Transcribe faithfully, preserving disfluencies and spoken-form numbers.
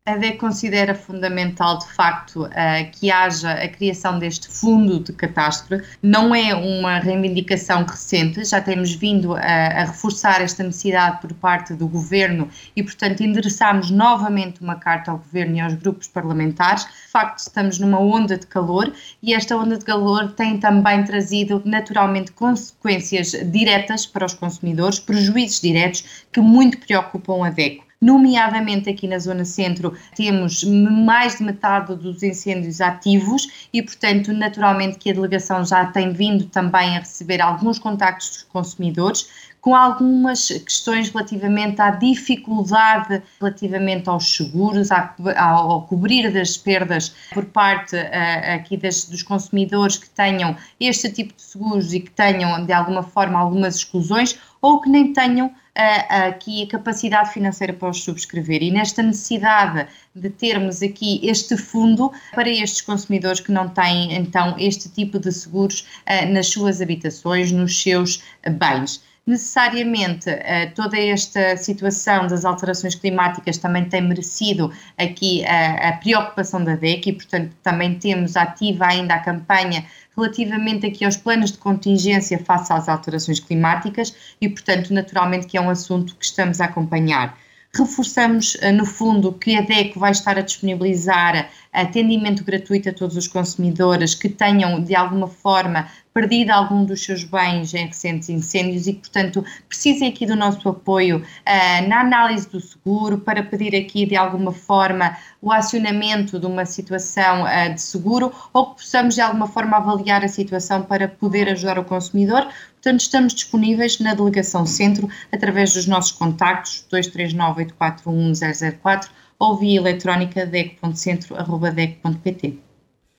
A D E C considera fundamental, de facto, que haja a criação deste fundo de catástrofe. Não é uma reivindicação recente, já temos vindo a, a reforçar esta necessidade por parte do Governo e, portanto, endereçámos novamente uma carta ao Governo e aos grupos parlamentares. De facto, estamos numa onda de calor e esta onda de calor tem também trazido, naturalmente, consequências diretas para os consumidores, prejuízos diretos que muito preocupam a D E C. Nomeadamente aqui na Zona Centro temos mais de metade dos incêndios ativos e, portanto, naturalmente que a delegação já tem vindo também a receber alguns contactos dos consumidores com algumas questões relativamente à dificuldade relativamente aos seguros, ao cobrir das perdas por parte uh, aqui das, dos consumidores que tenham este tipo de seguros e que tenham de alguma forma algumas exclusões ou que nem tenham uh, aqui a capacidade financeira para os subscrever. E nesta necessidade de termos aqui este fundo para estes consumidores que não têm então este tipo de seguros uh, nas suas habitações, nos seus uh, bens. Necessariamente, toda esta situação das alterações climáticas também tem merecido aqui a, a preocupação da D E C e, portanto, também temos ativa ainda a campanha relativamente aqui aos planos de contingência face às alterações climáticas e, portanto, naturalmente que é um assunto que estamos a acompanhar. Reforçamos, no fundo, que a D E C vai estar a disponibilizar atendimento gratuito a todos os consumidores que tenham, de alguma forma, perdido algum dos seus bens em recentes incêndios e, portanto, precisem aqui do nosso apoio uh, na análise do seguro para pedir aqui, de alguma forma, o acionamento de uma situação uh, de seguro ou que possamos, de alguma forma, avaliar a situação para poder ajudar o consumidor. Portanto, estamos disponíveis na Delegação Centro através dos nossos contactos dois três nove, oito quatro um, zero zero quatro ou via eletrónica d e c ponto centro arroba d e c ponto p t.